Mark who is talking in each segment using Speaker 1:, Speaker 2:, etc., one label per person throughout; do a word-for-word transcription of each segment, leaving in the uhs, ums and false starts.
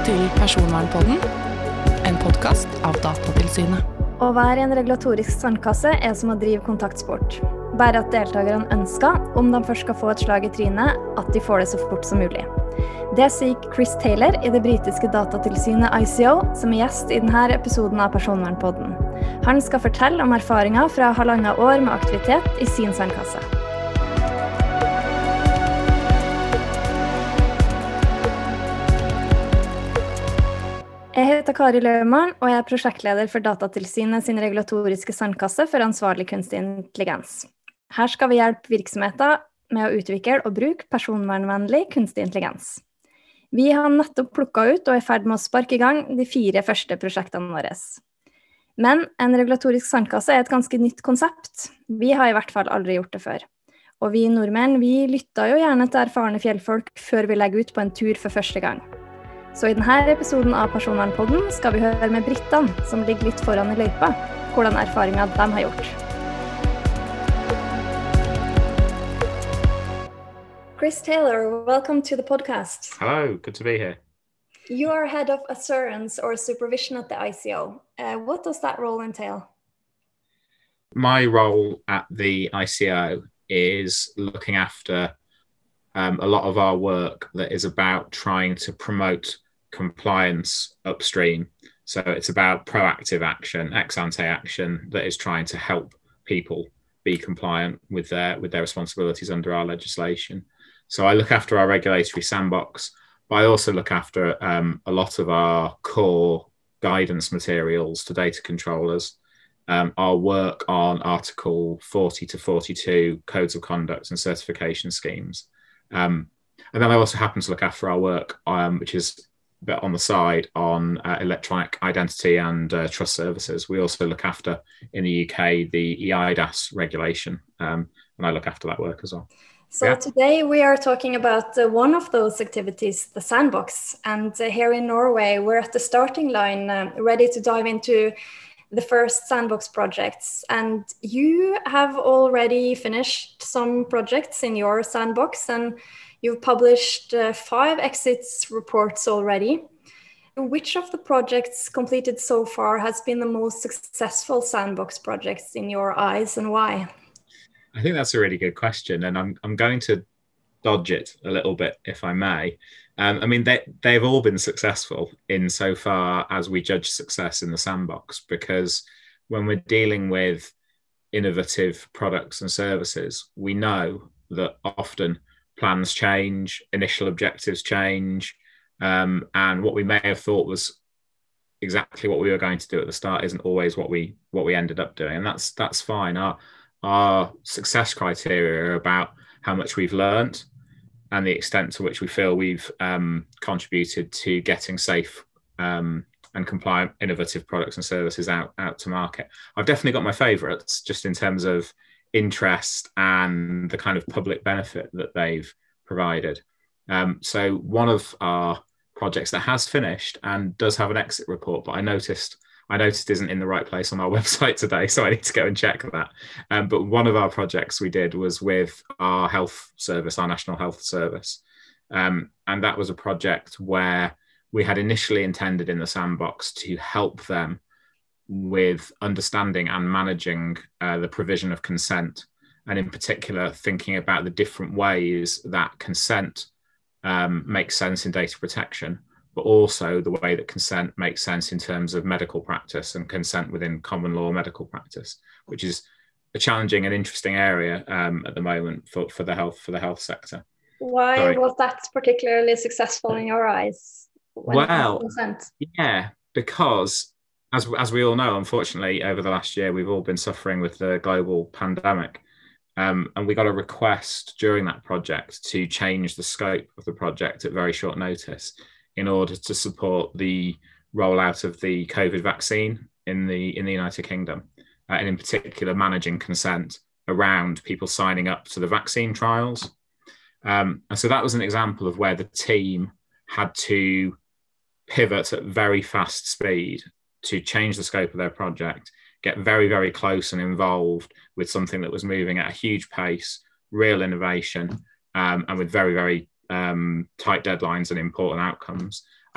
Speaker 1: til Personvernpodden, en podcast av Datatilsynet.
Speaker 2: Å være i en regulatorisk sandkasse er som å drive kontaktsport. Bare at deltakerne ønsker, om de først skal få et slag i trynet, at de får det så fort som mulig. Det sier Chris Taylor i det britiske datatilsynet I C O, som er gjest i denne episoden av Personvernpodden. Han skal fortelle om erfaringer fra halvannet år med aktivitet i sin sandkasse. Jeg heter Kari Løvmann, og jeg er prosjektleder for Datatilsynet sin regulatoriske sandkasse for ansvarlig kunstig intelligens. Her skal vi hjelpe virksomheter med å utvikle og bruke personvernvennlig kunstig intelligens. Vi har nettopp plukket ut og er i ferd med å sparke i gang de fire første prosjektene våre. Men en regulatorisk sandkasse er et ganske nytt konsept. Vi har i hvert fall aldri gjort det før. Og vi nordmenn, vi lytter jo gjerne til erfarne fjellfolk før vi legger ut på en tur for første gang. Så i denne episoden av Personvernpodden skal vi høre med Brittan, som ligger litt foran i løypa, hvordan erfaringer de har gjort. Chris Taylor, welcome to the podcast.
Speaker 3: Hello, good to be here.
Speaker 2: You are head of assurance or supervision at the I C O. Uh, what does that role entail?
Speaker 3: My role at the I C O is looking after um, a lot of our work that is about trying to promote compliance upstream. So it's about proactive action, ex-ante action that is trying to help people be compliant with their with their responsibilities under our legislation. So I look after our regulatory sandbox, but I also look after um, a lot of our core guidance materials to data controllers, um, our work on Article forty to forty-two codes of conduct and certification schemes. Um, and then I also happen to look after our work, um, which is a bit on the side, on uh, electronic identity and uh, trust services. We also look after, in the U K, the E I D A S regulation, um, and I look after that work as well.
Speaker 2: So yeah. Today we are talking about uh, one of those activities, the sandbox. And uh, here in Norway, we're at the starting line, uh, ready to dive into the first sandbox projects. And you have already finished some projects in your sandbox, and you've published uh, five exits reports already. Which of the projects completed so far has been the most successful sandbox projects in your eyes, and why?
Speaker 3: I think that's a really good question, and I'm I'm going to dodge it a little bit, if I may. Um, I mean, they, they've all been successful insofar as we judge success in the sandbox, because when we're dealing with innovative products and services, we know that often plans change, initial objectives change, um, and what we may have thought was exactly what we were going to do at the start isn't always what we what we ended up doing, and that's that's fine. Our our success criteria are about how much we've learned and the extent to which we feel we've um, contributed to getting safe um, and compliant innovative products and services out, out to market. I've definitely got my favourites just in terms of interest and the kind of public benefit that they've provided. Um, so one of our projects that has finished and does have an exit report, but I noticed I noticed isn't in the right place on our website today, so I need to go and check that. Um, but one of our projects we did was with our health service, our National Health Service. Um, and that was a project where we had initially intended in the sandbox to help them with understanding and managing uh, the provision of consent, and in particular thinking about the different ways that consent um, makes sense in data protection, but also the way that consent makes sense in terms of medical practice and consent within common law medical practice, which is a challenging and interesting area um, at the moment for, for the health for the health sector.
Speaker 2: Why
Speaker 3: Sorry.
Speaker 2: was that particularly successful in your eyes?
Speaker 3: Well, yeah, because as as we all know, unfortunately, over the last year, we've all been suffering with the global pandemic. Um, and we got a request during that project to change the scope of the project at very short notice in order to support the rollout of the COVID vaccine in the in the United Kingdom, uh, and in particular managing consent around people signing up to the vaccine trials. Um, and so that was an example of where the team had to pivot at very fast speed to change the scope of their project, get very, very close and involved with something that was moving at a huge pace, real innovation, um, and with very, very um, tight deadlines and important outcomes.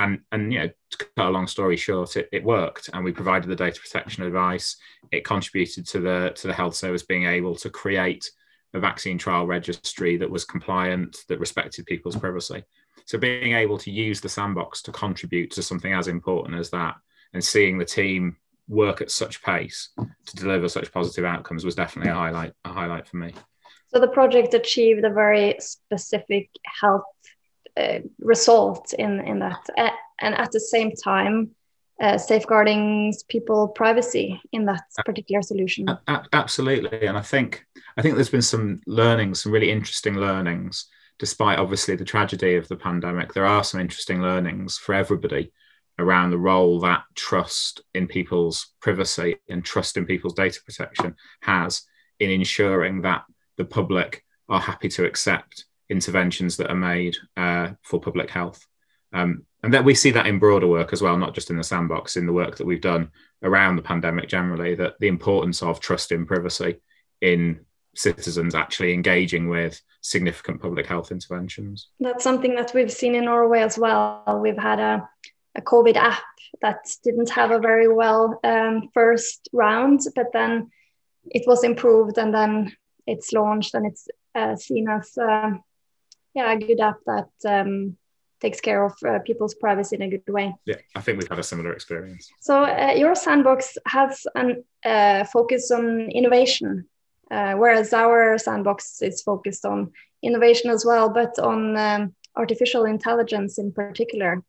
Speaker 3: and and you know, to cut a long story short, it, it worked, and we provided the data protection advice. It contributed to the to the health service being able to create a vaccine trial registry that was compliant, that respected people's privacy. So being able to use the sandbox to contribute to something as important as that, and seeing the team work at such pace to deliver such positive outcomes, was definitely a highlight a highlight for me.
Speaker 2: So the project achieved a very specific health uh, result in, in that, uh, and at the same time, uh, safeguarding people's privacy in that particular solution.
Speaker 3: A- absolutely, and I think I think there's been some learnings, some really interesting learnings, despite obviously the tragedy of the pandemic. There are some interesting learnings for everybody around the role that trust in people's privacy and trust in people's data protection has in ensuring that the public are happy to accept interventions that are made uh, for public health. Um, and that we see that in broader work as well, not just in the sandbox, in the work that we've done around the pandemic generally, that the importance of trust in privacy in citizens actually engaging with significant public health interventions.
Speaker 2: That's something that we've seen in Norway as well. We've had a, a COVID app that didn't have a very well um, first round, but then it was improved, and then it's launched, and it's uh, seen as uh, yeah, a good app that um, takes care of uh, people's privacy in a good way.
Speaker 3: Yeah, I think we've had a similar experience.
Speaker 2: So uh, your sandbox has an uh, focus on innovation, uh, whereas our sandbox is focused on innovation as well, but on um, artificial intelligence in particular.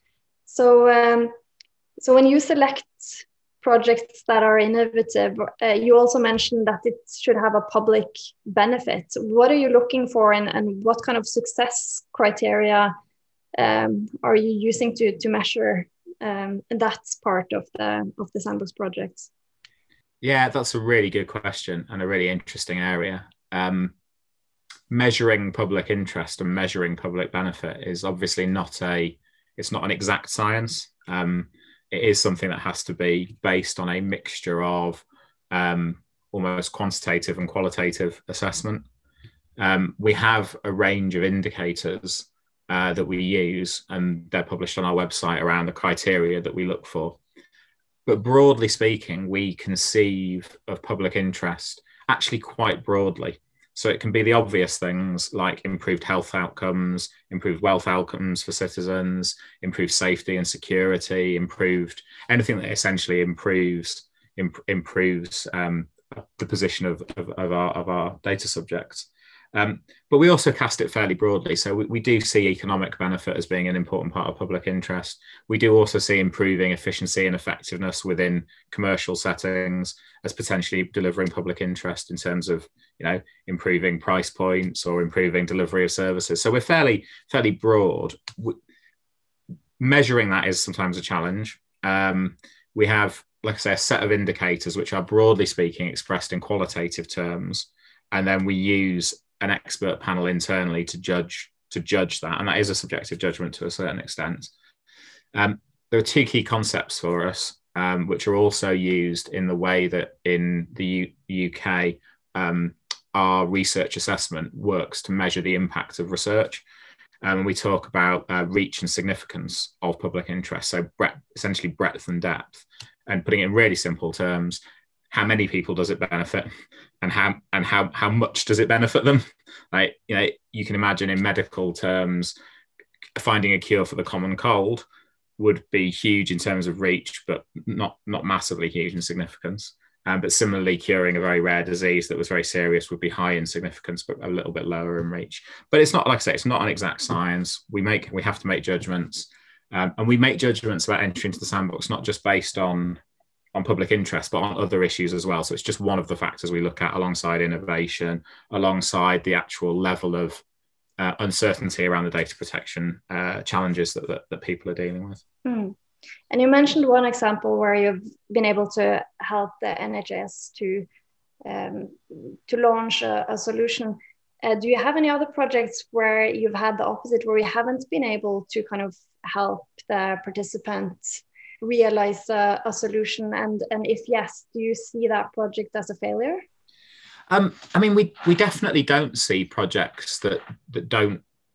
Speaker 2: So, um, so when you select projects that are innovative, uh, you also mentioned that it should have a public benefit. What are you looking for, and, and what kind of success criteria um, are you using to to measure um, that part of the of the sandbox projects?
Speaker 3: Yeah, that's a really good question and a really interesting area. Um, measuring public interest and measuring public benefit is obviously not a it's not an exact science. Um, it is something that has to be based on a mixture of um, almost quantitative and qualitative assessment. Um, we have a range of indicators uh, that we use, and they're published on our website around the criteria that we look for. But broadly speaking, we conceive of public interest actually quite broadly. So it can be the obvious things like improved health outcomes, improved wealth outcomes for citizens, improved safety and security, improved anything that essentially improves imp- improves um, the position of, of, of, our, of our data subjects. Um, but we also cast it fairly broadly. So we, we do see economic benefit as being an important part of public interest. We do also see improving efficiency and effectiveness within commercial settings as potentially delivering public interest in terms of, you know, improving price points or improving delivery of services. So we're fairly, fairly broad. Measuring that is sometimes a challenge. Um, we have, like I say, a set of indicators which are broadly speaking expressed in qualitative terms, and then we use an expert panel internally to judge to judge that, and that is a subjective judgment to a certain extent. Um, there are two key concepts for us, um, which are also used in the way that in the U- UK, um, our research assessment works to measure the impact of research. Um, and we talk about uh, reach and significance of public interest, so breadth, essentially breadth and depth. And putting it in really simple terms, how many people does it benefit, and how and how how much does it benefit them? Like, you know, you can imagine in medical terms, finding a cure for the common cold would be huge in terms of reach, but not not massively huge in significance. Um, but similarly, curing a very rare disease that was very serious would be high in significance, but a little bit lower in reach. But it's not, like I say, it's not an exact science. We make we have to make judgments, um, and we make judgments about entry into the sandbox not just based on on public interest, but on other issues as well. So it's just one of the factors we look at alongside innovation, alongside the actual level of uh, uncertainty around the data protection uh, challenges that, that that people are dealing with.
Speaker 2: Mm. And you mentioned one example where you've been able to help the N H S to um, to launch a, a solution. Uh, do you have any other projects where you've had the opposite, where you haven't been able to kind of help the participants realize a, a solution? And, and if yes, do you see that project as a failure?
Speaker 3: Um, I mean, we we definitely don't see projects that that don't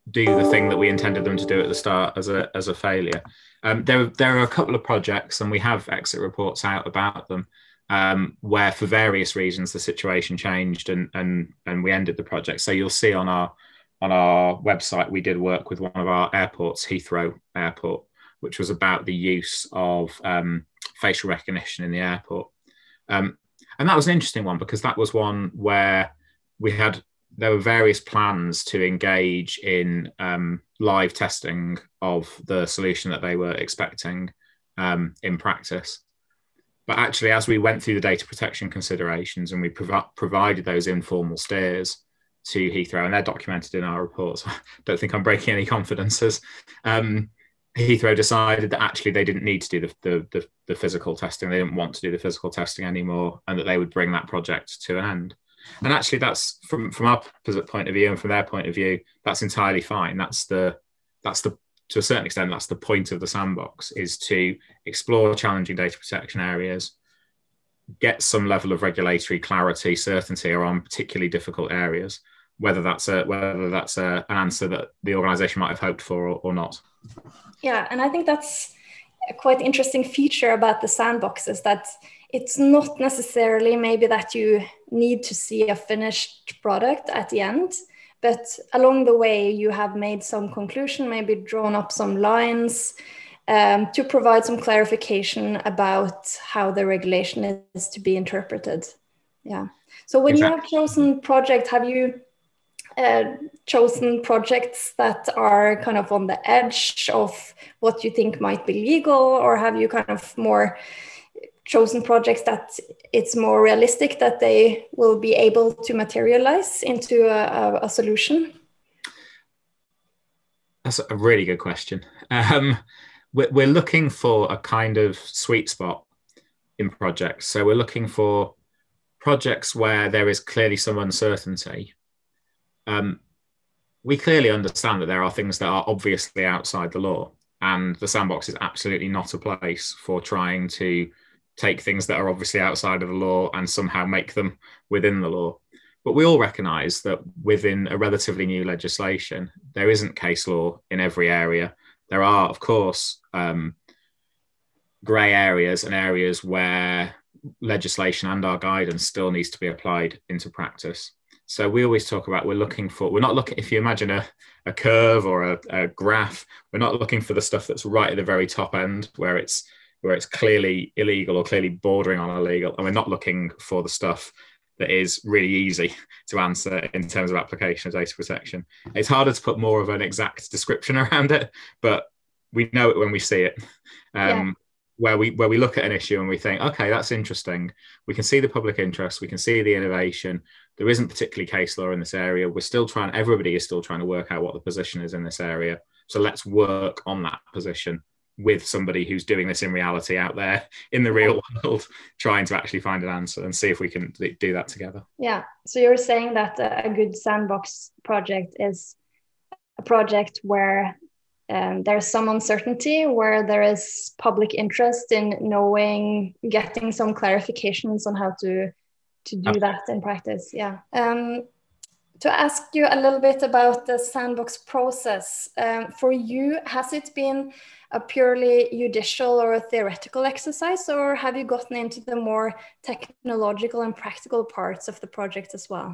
Speaker 3: do the thing that we intended them to do at the start as a as a failure. Um, there, there are a couple of projects, and we have exit reports out about them, um, where for various reasons the situation changed and and and we ended the project. So you'll see on our on our website we did work with one of our airports, Heathrow Airport, which was about the use of um, facial recognition in the airport. Um, and that was an interesting one because that was one where we had, there were various plans to engage in um, live testing of the solution that they were expecting um, in practice. But actually, as we went through the data protection considerations and we prov- provided those informal steers to Heathrow, and they're documented in our reports, I don't think I'm breaking any confidences, um, Heathrow decided that actually they didn't need to do the, the, the, the physical testing. They didn't want to do the physical testing anymore, and that they would bring that project to an end. And actually, that's from, from our point of view and from their point of view, that's entirely fine. That's the, that's the, to a certain extent, that's the point of the sandbox, is to explore challenging data protection areas, get some level of regulatory clarity, certainty around particularly difficult areas, whether that's a, whether that's a, an answer that the organisation might have hoped for or, or not.
Speaker 2: Yeah, and I think that's a quite interesting feature about the sandbox, is that it's not necessarily maybe that you need to see a finished product at the end, but along the way you have made some conclusion, maybe drawn up some lines um, to provide some clarification about how the regulation is to be interpreted. Yeah. So when exactly. you have chosen project, have you uh, chosen projects that are kind of on the edge of what you think might be legal, or have you kind of more chosen projects that it's more realistic that they will be able to materialize into a, a, a solution?
Speaker 3: That's a really good question. Um, we're, we're looking for a kind of sweet spot in projects. So we're looking for projects where there is clearly some uncertainty. Um, we clearly understand that there are things that are obviously outside the law, and the sandbox is absolutely not a place for trying to take things that are obviously outside of the law and somehow make them within the law. But we all recognise that within a relatively new legislation, there isn't case law in every area. There are, of course, um, grey areas and areas where legislation and our guidance still needs to be applied into practice. So we always talk about, we're looking for, we're not looking, if you imagine a, a curve or a, a graph, we're not looking for the stuff that's right at the very top end where it's where it's clearly illegal or clearly bordering on illegal. And we're not looking for the stuff that is really easy to answer in terms of application of data protection. It's harder to put more of an exact description around it, but we know it when we see it. Um, yeah. Where we where we look at an issue and we think, okay, that's interesting. We can see the public interest. We can see the innovation. There isn't particularly case law in this area. We're still trying, everybody is still trying to work out what the position is in this area. So let's work on that position with somebody who's doing this in reality out there in the real world, trying to actually find an answer and see if we can do that together.
Speaker 2: Yeah. So you're saying that a good sandbox project is a project where um, there's some uncertainty, where there is public interest in knowing, getting some clarifications on how to, to do Absolutely. that in practice. Yeah. Um, to ask you a little bit about the sandbox process, um, for you, has it been a purely judicial or a theoretical exercise, or have you gotten into the more technological and practical parts of the project as well?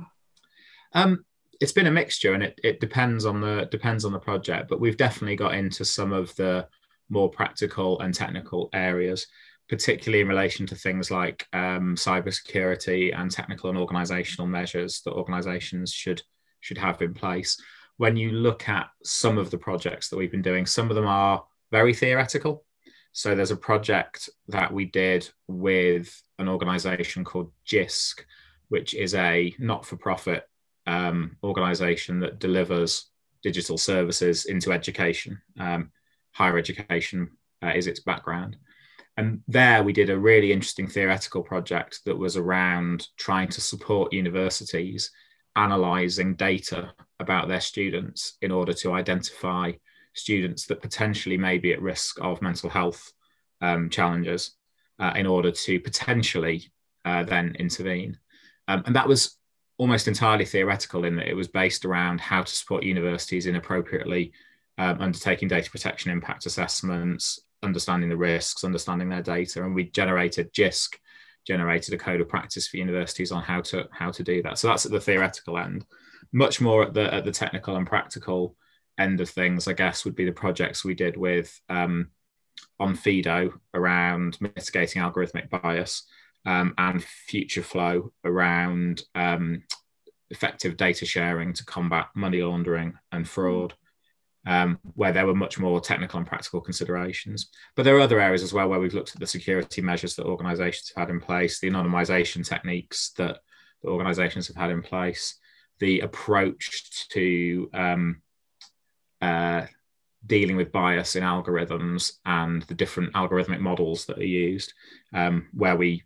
Speaker 3: Um, it's been a mixture, and it, it depends on the depends on the project. But we've definitely got into some of the more practical and technical areas, particularly in relation to things like um, cybersecurity and technical and organisational measures that organisations should should have in place. When you look at some of the projects that we've been doing, some of them are very theoretical. So there's a project that we did with an organisation called JISC, which is a not-for-profit um, organisation that delivers digital services into education. Um, higher education uh, is its background. And there we did a really interesting theoretical project that was around trying to support universities analysing data about their students in order to identify students that potentially may be at risk of mental health um, challenges uh, in order to potentially uh, then intervene. Um, and that was almost entirely theoretical in that it was based around how to support universities in appropriately um, undertaking data protection impact assessments, understanding the risks, understanding their data, and we generated J I S C, generated a code of practice for universities on how to how to do that. So that's at the theoretical end. Much more at the at the technical and practical end of things, I guess, would be the projects we did with um, on FIDO around mitigating algorithmic bias, um, and FutureFlow around um, effective data sharing to combat money laundering and fraud, um, where there were much more technical and practical considerations. But there are other areas as well where we've looked at the security measures that organisations have had in place, the anonymisation techniques that the organisations have had in place, the approach to um, uh, dealing with bias in algorithms and the different algorithmic models that are used, um, where we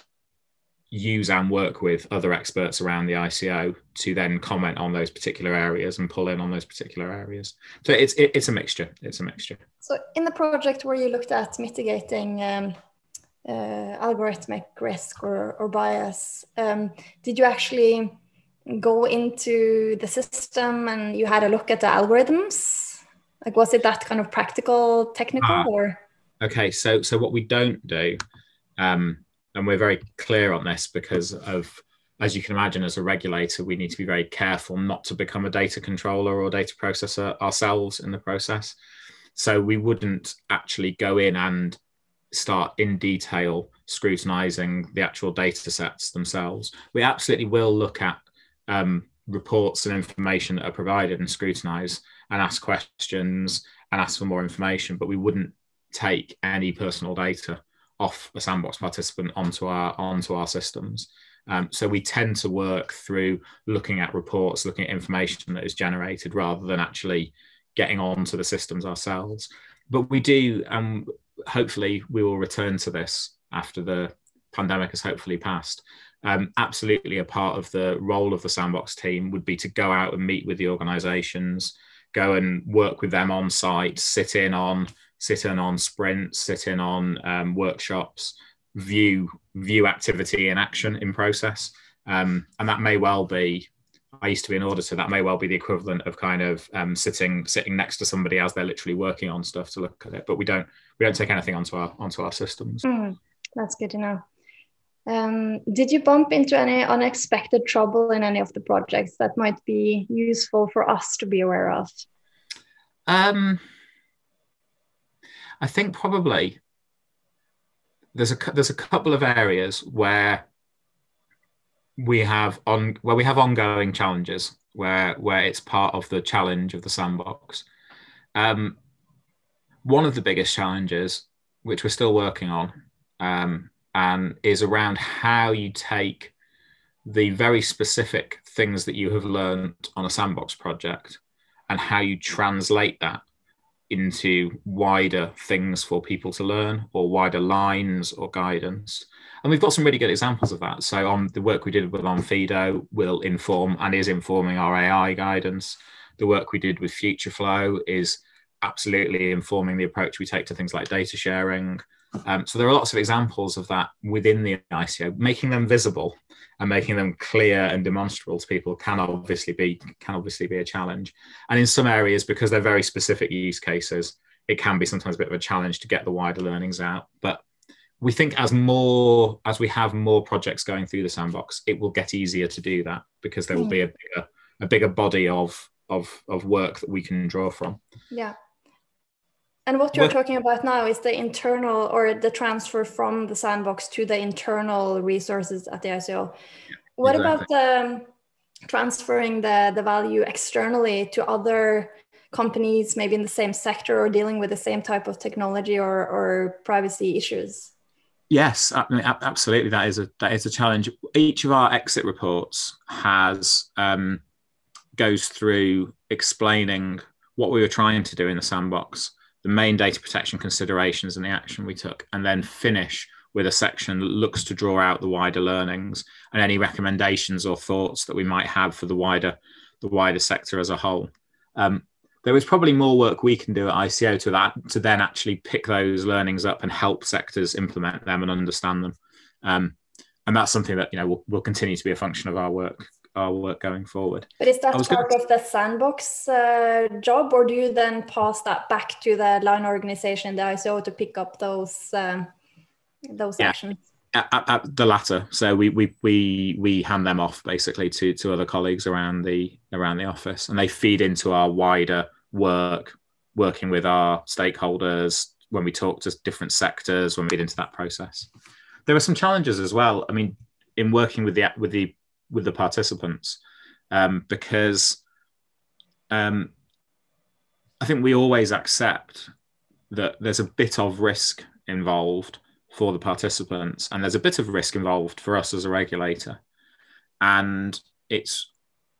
Speaker 3: use and work with other experts around the I C O to then comment on those particular areas and pull in on those particular areas. So it's it, it's a mixture. It's a mixture.
Speaker 2: So in the project where you looked at mitigating um, uh, algorithmic risk or, or bias, um, did you actually go into the system and you had a look at the algorithms? Like, was it that kind of practical, technical, uh, or?
Speaker 3: Okay, so so what we don't do, um, and we're very clear on this because of, as you can imagine, as a regulator, we need to be very careful not to become a data controller or data processor ourselves in the process. So we wouldn't actually go in and start in detail scrutinizing the actual data sets themselves. We absolutely will look at um, reports and information that are provided and scrutinize and ask questions and ask for more information, but we wouldn't take any personal data off a sandbox participant onto our onto our systems. Um, so we tend to work through looking at reports, looking at information that is generated rather than actually getting onto the systems ourselves. But we do, and hopefully we will return to this after the pandemic has hopefully passed. Um, absolutely a part of the role of the sandbox team would be to go out and meet with the organizations, go and work with them on site, sit in on sit in on sprints, sit in on um, workshops, view view activity in action in process. Um, and that may well be, I used to be an auditor, that may well be the equivalent of kind of um, sitting sitting next to somebody as they're literally working on stuff to look at it. But we don't we don't take anything onto our onto our systems.
Speaker 2: Mm, that's good to know. Um, did you bump into any unexpected trouble in any of the projects that might be useful for us to be aware of?
Speaker 3: Um, I think probably there's a there's a couple of areas where we have on where we have ongoing challenges where where it's part of the challenge of the sandbox. Um, one of the biggest challenges, which we're still working on, um, and is around how you take the very specific things that you have learned on a sandbox project and how you translate that into wider things for people to learn, or wider lines or guidance. And we've got some really good examples of that. So on the work we did with on FIDO will inform and is informing our A I guidance. The work we did with FutureFlow is absolutely informing the approach we take to things like data sharing. Um, so there are lots of examples of that within the I C O. Making them visible and making them clear and demonstrable to people can obviously be can obviously be a challenge. And in some areas, because they're very specific use cases, it can be sometimes a bit of a challenge to get the wider learnings out. But we think as more as we have more projects going through the sandbox, it will get easier to do that because there will be a bigger a bigger body of of of work that we can draw from.
Speaker 2: Yeah. And what you're talking about now is the internal or the transfer from the sandbox to the internal resources at the I C O.
Speaker 3: Yeah,
Speaker 2: what
Speaker 3: exactly.
Speaker 2: about um, transferring the, the value externally to other companies, maybe in the same sector or dealing with the same type of technology or, or privacy issues?
Speaker 3: Yes, I mean, absolutely. That is a that is a challenge. Each of our exit reports has um, goes through explaining what we were trying to do in the sandbox, the main data protection considerations and the action we took, and then finish with a section that looks to draw out the wider learnings and any recommendations or thoughts that we might have for the wider the wider sector as a whole. Um, there is probably more work we can do at I C O to that to then actually pick those learnings up and help sectors implement them and understand them. Um, and that's something that, you know, will, will continue to be a function of our work our work going forward.
Speaker 2: But is that
Speaker 3: part
Speaker 2: gonna... of the sandbox uh, job, or do you then pass that back to the line organization, the I C O, to pick up those um, those yeah. actions?
Speaker 3: At, at, at the latter. So we we we we hand them off basically to to other colleagues around the around the office, and they feed into our wider work, working with our stakeholders when we talk to different sectors, when we get into that process. There are some challenges as well. I mean, in working with the with the with the participants, um, because um, I think we always accept that there's a bit of risk involved for the participants, and there's a bit of risk involved for us as a regulator. And it's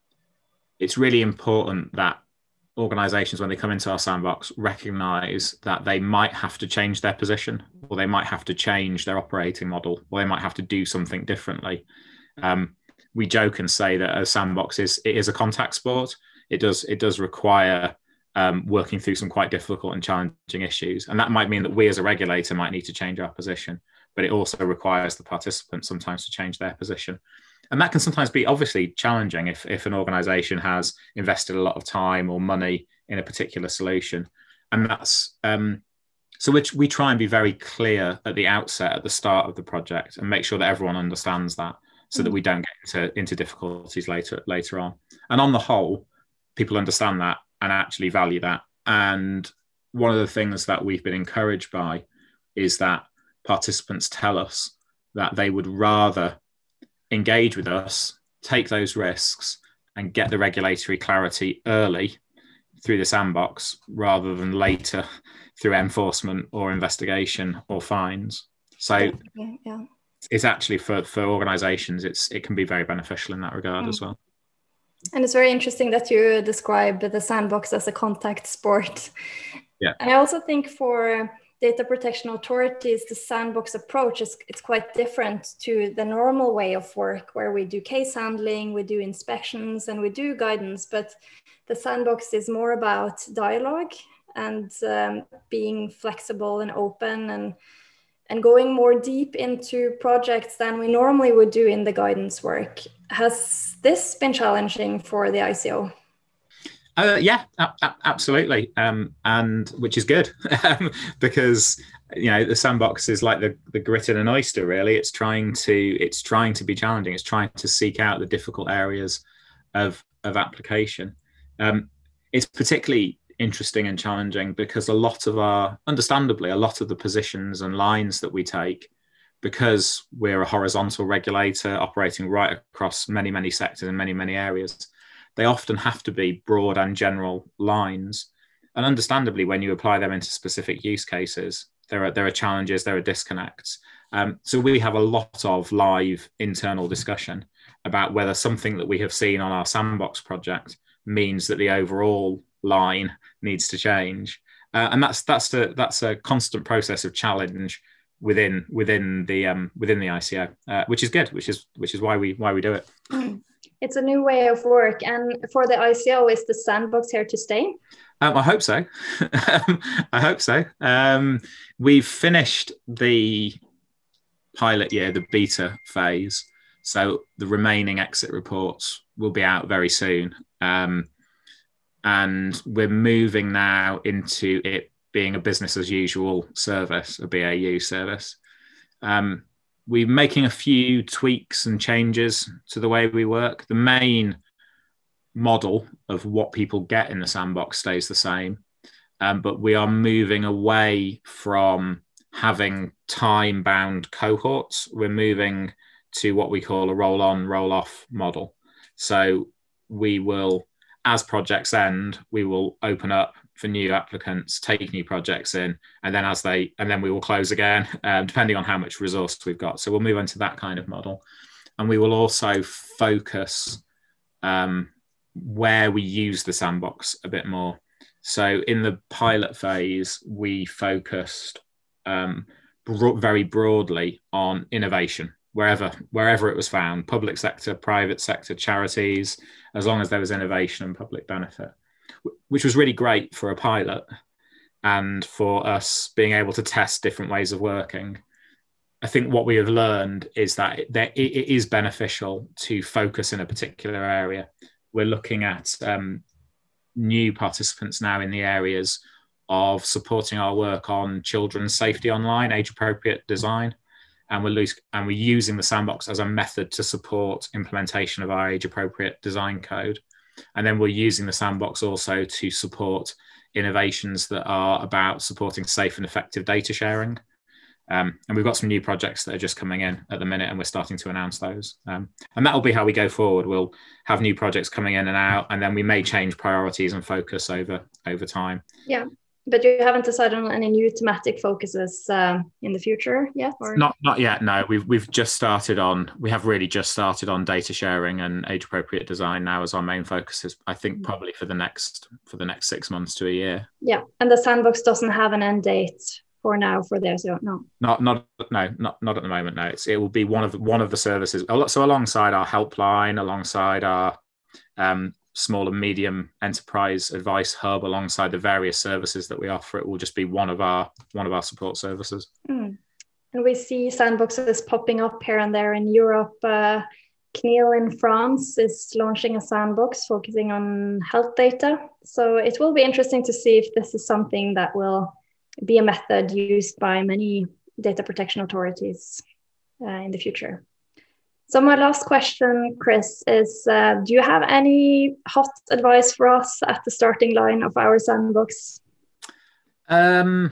Speaker 3: it's really important that organisations, when they come into our sandbox, recognise that they might have to change their position, or they might have to change their operating model, or they might have to do something differently. Um, we joke and say that a sandbox is it is a contact sport. It does it does require um, working through some quite difficult and challenging issues, and that might mean that we as a regulator might need to change our position, but it also requires the participants sometimes to change their position. And that can sometimes be obviously challenging if, if an organisation has invested a lot of time or money in a particular solution. And that's um, so which we try and be very clear at the outset, at the start of the project, and make sure that everyone understands that, so that we don't get into, into difficulties later later on. And on the whole, people understand that and actually value that. And one of the things that we've been encouraged by is that participants tell us that they would rather engage with us, take those risks, and get the regulatory clarity early through the sandbox rather than later through enforcement or investigation or fines. So yeah, yeah. It's actually for, for organisations, it's it can be very beneficial in that regard mm. as well.
Speaker 2: And it's very interesting that you describe the sandbox as a contact sport.
Speaker 3: Yeah.
Speaker 2: And I also think for data protection authorities, the sandbox approach is it's quite different to the normal way of work, where we do case handling, we do inspections, and we do guidance. But the sandbox is more about dialogue and um, being flexible and open, and and going more deep into projects than we normally would do in the guidance work. Has this been challenging for the I C O?
Speaker 3: Uh, yeah, a- a- absolutely, um, and which is good because you know the sandbox is like the, the grit in an oyster. Really, it's trying to it's trying to be challenging. It's trying to seek out the difficult areas of of application. Um, it's particularly interesting and challenging because a lot of our, understandably, a lot of the positions and lines that we take, because we're a horizontal regulator operating right across many many sectors and many many areas, they often have to be broad and general lines. And understandably, when you apply them into specific use cases, there are there are challenges, there are disconnects. Um, so we have a lot of live internal discussion about whether something that we have seen on our sandbox project means that the overall line needs to change. Uh, and that's that's a that's a constant process of challenge within within the um, within the I C O, uh, which is good, which is which is why we why we do it.
Speaker 2: It's a new way of work, and for the I C O, is the sandbox here to stay?
Speaker 3: Um, I hope so. I hope so. Um, we've finished the pilot year, the beta phase, so the remaining exit reports will be out very soon, um, and we're moving now into it being a business as usual service, a B A U service. Um, We're making a few tweaks and changes to the way we work. The main model of what people get in the sandbox stays the same, um, but we are moving away from having time-bound cohorts. We're moving to what we call a roll-on, roll-off model. So we will, as projects end, we will open up for new applicants, take new projects in, and then as they, and then we will close again, um, depending on how much resource we've got. So we'll move into that kind of model. And we will also focus um, where we use the sandbox a bit more. So in the pilot phase, we focused um, bro- very broadly on innovation, wherever, wherever it was found, public sector, private sector, charities, as long as there was innovation and public benefit, which was really great for a pilot and for us being able to test different ways of working. I think what we have learned is that it, that it is beneficial to focus in a particular area. We're looking at um, new participants now in the areas of supporting our work on children's safety online, age-appropriate design, and we're loose, and we're using the sandbox as a method to support implementation of our age-appropriate design code. And then we're using the sandbox also to support innovations that are about supporting safe and effective data sharing. Um, and we've got some new projects that are just coming in at the minute, and we're starting to announce those. Um, and that'll be how we go forward. We'll have new projects coming in and out, and then we may change priorities and focus over over time.
Speaker 2: Yeah, but you haven't decided on any new thematic focuses um, in the future yet? Or?
Speaker 3: Not not yet. No, we've we've just started on. We have really just started on data sharing and age appropriate design now as our main focuses. I think probably for the next for the next six months to a year.
Speaker 2: Yeah, and the sandbox doesn't have an end date for now for there, so no.
Speaker 3: Not not no not not at the moment. No, it's it will be one of one of the services. So alongside our helpline, alongside our um, small and medium enterprise advice hub, alongside the various services that we offer, it will just be one of our one of our support services.
Speaker 2: Mm. And we see sandboxes popping up here and there in Europe. Uh, C N I L in France is launching a sandbox focusing on health data. So it will be interesting to see if this is something that will be a method used by many data protection authorities uh, in the future. So my last question, Chris, is uh, do you have any hot advice for us at the starting line of our sandbox?
Speaker 3: Um,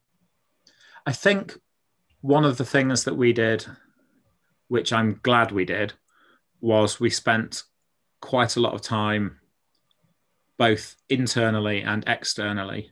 Speaker 3: I think one of the things that we did, which I'm glad we did, was we spent quite a lot of time, both internally and externally,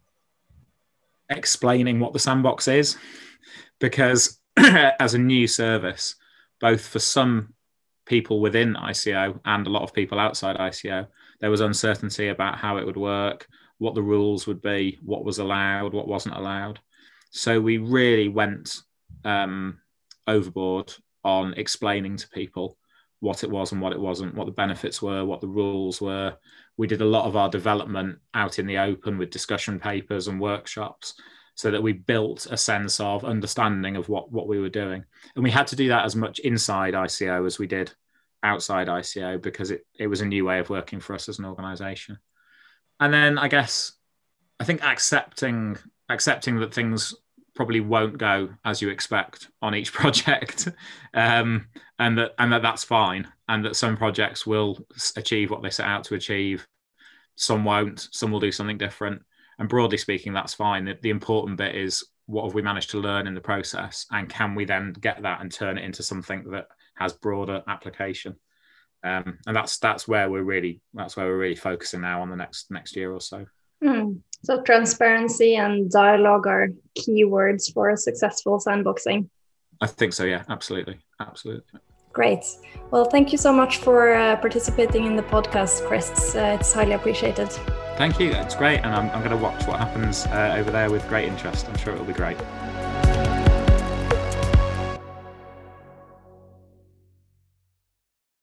Speaker 3: explaining what the sandbox is, because as a new service, both for some people within I C O and a lot of people outside I C O, there was uncertainty about how it would work, what the rules would be, what was allowed, what wasn't allowed. So we really went um, overboard on explaining to people what it was and what it wasn't, what the benefits were, what the rules were. We did a lot of our development out in the open with discussion papers and workshops, so that we built a sense of understanding of what, what we were doing. And we had to do that as much inside I C O as we did outside I C O, because it, it was a new way of working for us as an organization. And then I guess, I think accepting accepting that things probably won't go as you expect on each project, um, and that and that that's fine, and that some projects will achieve what they set out to achieve, some won't, some will do something different, and broadly speaking, that's fine. The, the important bit is, what have we managed to learn in the process, and can we then get that and turn it into something that has broader application? Um, and that's that's where we're really that's where we're really focusing now on the next next year or so.
Speaker 2: Mm. So transparency and dialogue are key words for successful sandboxing.
Speaker 3: I think so, yeah, absolutely, absolutely.
Speaker 2: Great. Well, thank you so much for uh, participating in the podcast, Chris. Uh, it's highly appreciated.
Speaker 3: Thank you, it's great, and I'm, I'm going to watch what happens uh, over there with great interest. I'm sure it'll be great.